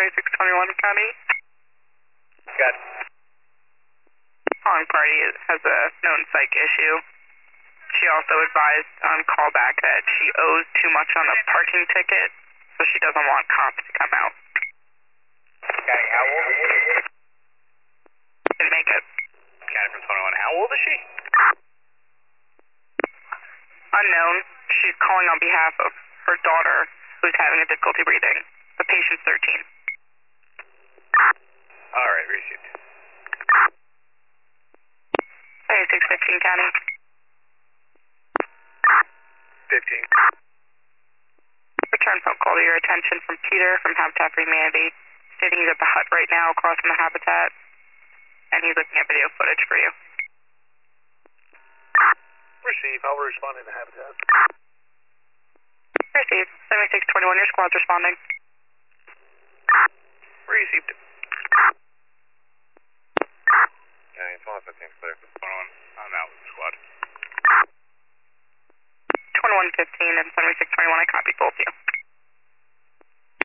7621 County. Got it. Calling party has a known psych issue. She also advised on callback that she owes too much on a parking ticket, so she doesn't want cops to come out. County, how old is she? Didn't make it. County from 21. How old is she? Unknown. She's calling on behalf of her daughter, who's having a difficulty breathing. The patient's 13. All right, received. 7615 County. 15. Return phone call to your attention from Peter from Habitat for Humanity, stating he's at the hut right now across from the Habitat, and he's looking at video footage for you. Receive. I'll respond to Habitat. Received. 7621, your squad's responding. Received. Yeah, it's 115 clear. 21. I'm out with the squad. 2115 and 7621, I copy both of you.